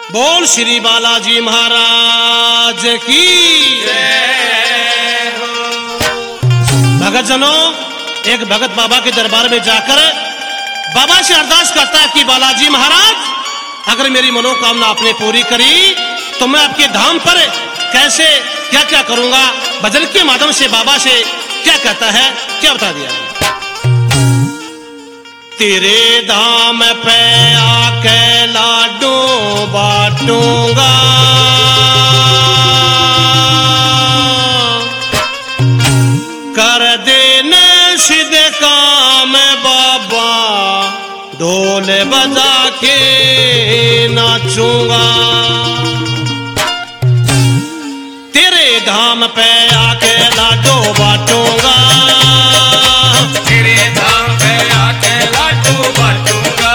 बोल श्री बालाजी महाराज की जय हो। भगत जनों, एक भगत बाबा के दरबार में जाकर बाबा से अरदास करता है कि बालाजी महाराज, अगर मेरी मनोकामना आपने पूरी करी तो मैं आपके धाम पर कैसे क्या क्या करूंगा। भजन के माध्यम से बाबा से क्या कहता है, क्या बता दिया। तेरे धाम पे आके लाडू बाटूंगा, कर देने सिद्ध काम बाबा, ढोल बजा के नाचूंगा। तेरे धाम पे आके लाडू बाटूंगा, तेरे धाम पे आके लाडू बाटूंगा,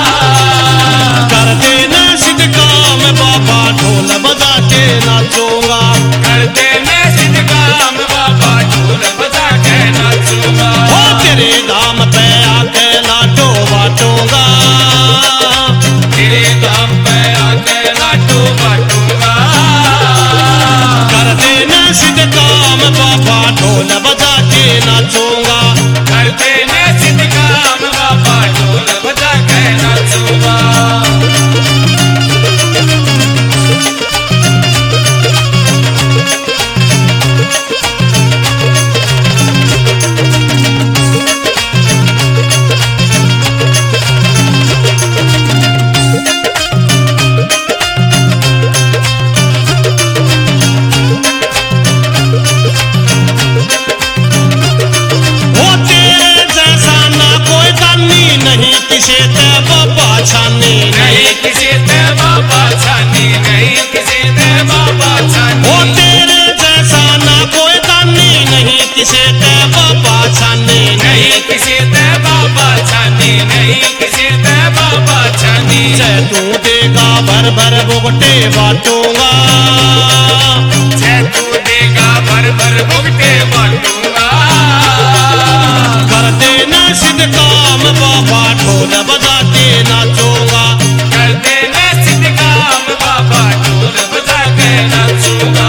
कर देना सिद्ध काम बाबा, ढोल बजा के नाचूंगा। कर देने सिद्ध काम बाबा, ढोल बजा के नाचूंगा। ओ तेरे धाम पे आके लाडू बाटूंगा, तेरे धाम पे आके लाडू बाटूंगा, कर देना सिद्ध काम बाबा, ढोल बजा के नाचूंगा। कर देने सिद्ध काम बाबा, ढोल बजा के नाचूंगा। नहीं किसे ते बाबा छानी, नहीं किसी ते बाबा छानी, नहीं किसी ते बाबा छानी। ओ तेरे जैसा ना कोई दानी, नहीं किसे ते बाबा छानी, नहीं किसी ते बाबा छानी, नहीं किसी ते बाबा छानी। जय तू देगा भर भर भुगटे बाटूंगा, जय तू देगा भर भर भुगटे बाटूंगा, कर देना सिद्ध काम बाबा, ढोल बजा के नाचूंगा। कर देना सिद्ध काम बाबा, ढोल बजा के नाचूंगा।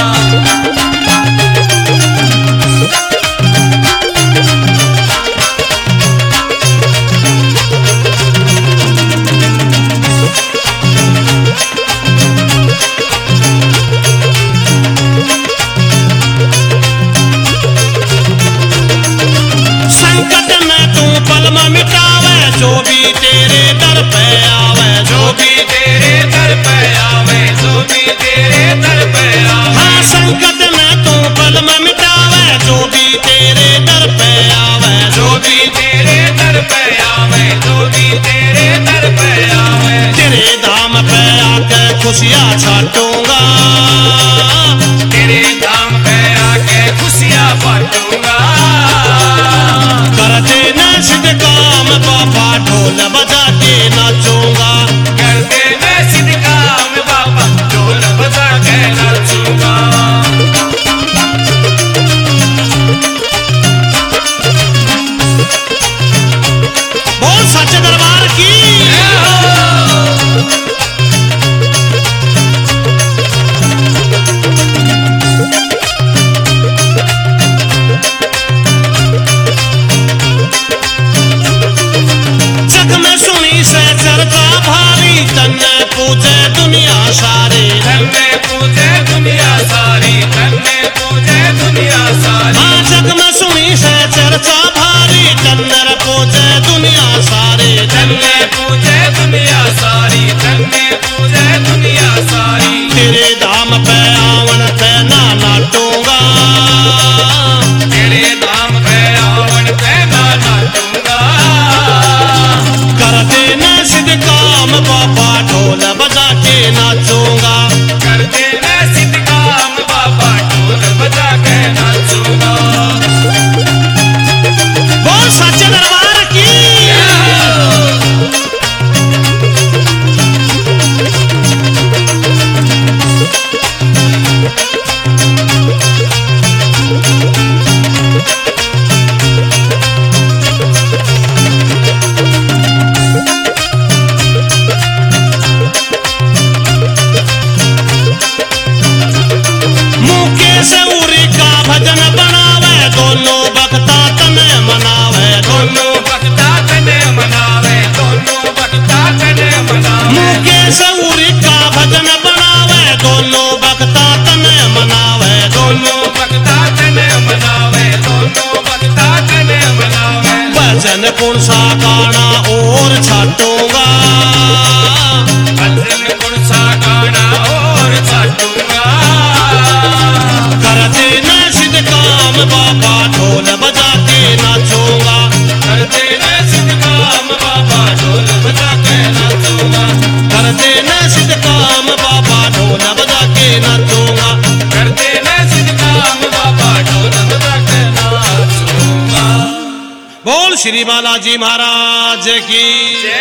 संकट में तू पल में मिटावे, जो भी तेरे दर पे आवे, जो भी तेरे दर पे आवे, जो भी तेरे दर पे आवे। हाँ संकट में तू पल में मिटावे, जो भी तेरे दर पे आवे, जो भी तेरे दर पे आवे, जो भी तेरे दर पे आवे। तेरे धाम पे आके खुशियाँ छाटूंगा, तेरे धाम पे आके खुशियाँ बांटूंगा, कर देना सिद्ध काम बाबा, ढोल बजा के नाचूंगा। कर देना सिद्ध काम बाबा, ढोल बजा के नाचूंगा। बोल सच्चे दरबार की। श्री बालाजी महाराज की